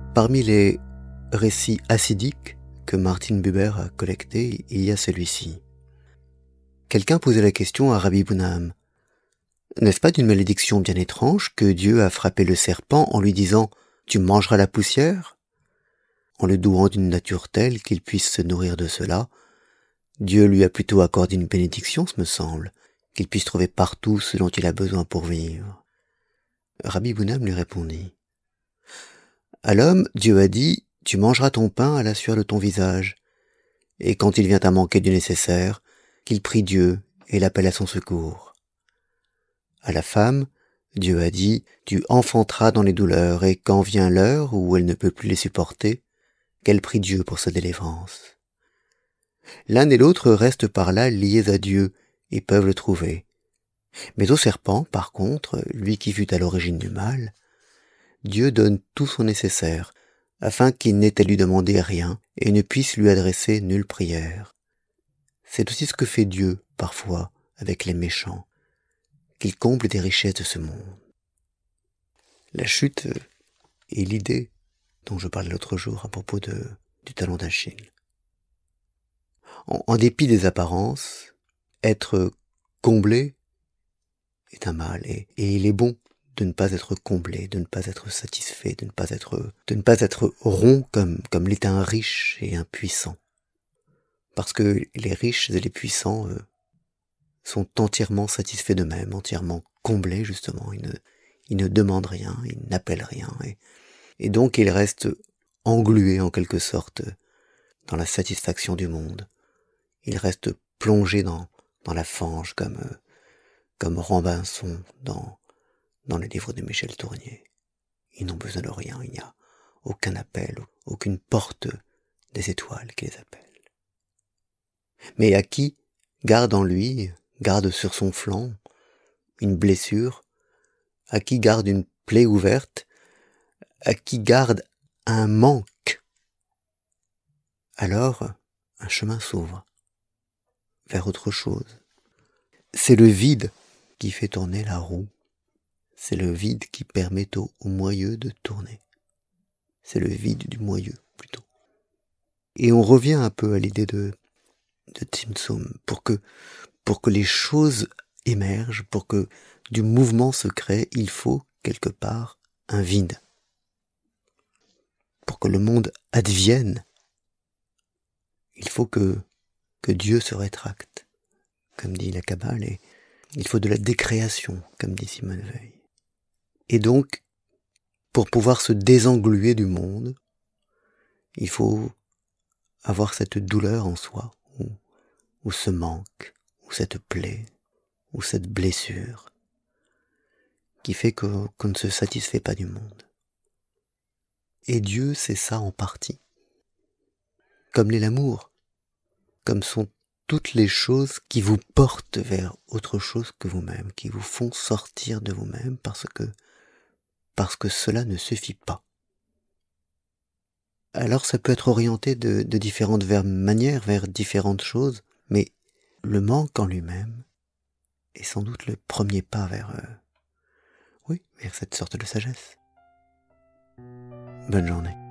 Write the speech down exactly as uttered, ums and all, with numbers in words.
Parmi les récits hassidiques que Martin Buber a collectés, il y a celui-ci. Quelqu'un posait la question à Rabbi Bunam. N'est-ce pas d'une malédiction bien étrange que Dieu a frappé le serpent en lui disant « Tu mangeras la poussière ?» En le douant d'une nature telle qu'il puisse se nourrir de cela, Dieu lui a plutôt accordé une bénédiction, ce me semble, qu'il puisse trouver partout ce dont il a besoin pour vivre. Rabbi Bunam lui répondit. À l'homme, Dieu a dit, tu mangeras ton pain à la sueur de ton visage. Et quand il vient à manquer du nécessaire, qu'il prie Dieu et l'appelle à son secours. À la femme, Dieu a dit, tu enfanteras dans les douleurs, et quand vient l'heure où elle ne peut plus les supporter, qu'elle prie Dieu pour sa délivrance. L'un et l'autre restent par là liés à Dieu, et peuvent le trouver. Mais au serpent, par contre, lui qui fut à l'origine du mal, Dieu donne tout son nécessaire, afin qu'il n'ait à lui demander rien, et ne puisse lui adresser nulle prière. C'est aussi ce que fait Dieu, parfois, avec les méchants, qu'il comble des richesses de ce monde. La chute est l'idée dont je parlais l'autre jour à propos de, du talon d'Achille. En, en dépit des apparences, être comblé est un mal, et, et il est bon de ne pas être comblé, de ne pas être satisfait, de ne pas être, de ne pas être rond comme, comme l'est un riche et un puissant. Parce que les riches et les puissants euh, sont entièrement satisfaits d'eux-mêmes, entièrement comblés justement. Ils ne, ils ne demandent rien, ils n'appellent rien, et, et donc ils restent englués en quelque sorte dans la satisfaction du monde. Ils restent plongés dans, dans la fange comme, euh, comme Robinson dans dans le livre de Michel Tournier. Ils n'ont besoin de rien, il n'y a aucun appel, aucune porte des étoiles qui les appelle. Mais à qui garde en lui, garde sur son flanc, une blessure, à qui garde une plaie ouverte, à qui garde un manque, alors un chemin s'ouvre vers autre chose. C'est le vide qui fait tourner la roue. C'est le vide qui permet au, au moyeu de tourner. C'est le vide du moyeu, plutôt. Et on revient un peu à l'idée de, de Tzimtzum, pour que, pour que les choses émergent, pour que du mouvement se crée, il faut, quelque part, un vide. Pour que le monde advienne, il faut que, que Dieu se rétracte, comme dit la Kabbale, et il faut de la décréation, comme dit Simone Veil. Et donc, pour pouvoir se désengluer du monde, il faut avoir cette douleur en soi, ou, ou ce manque, ou cette plaie, ou cette blessure, qui fait que, qu'on ne se satisfait pas du monde. Et Dieu, c'est ça en partie. Comme l'est l'amour, comme sont toutes les choses qui vous portent vers autre chose que vous-même, qui vous font sortir de vous-même parce que parce que cela ne suffit pas. Alors ça peut être orienté de, de différentes manières, vers différentes choses, mais le manque en lui-même est sans doute le premier pas vers, euh, oui, vers cette sorte de sagesse. Bonne journée.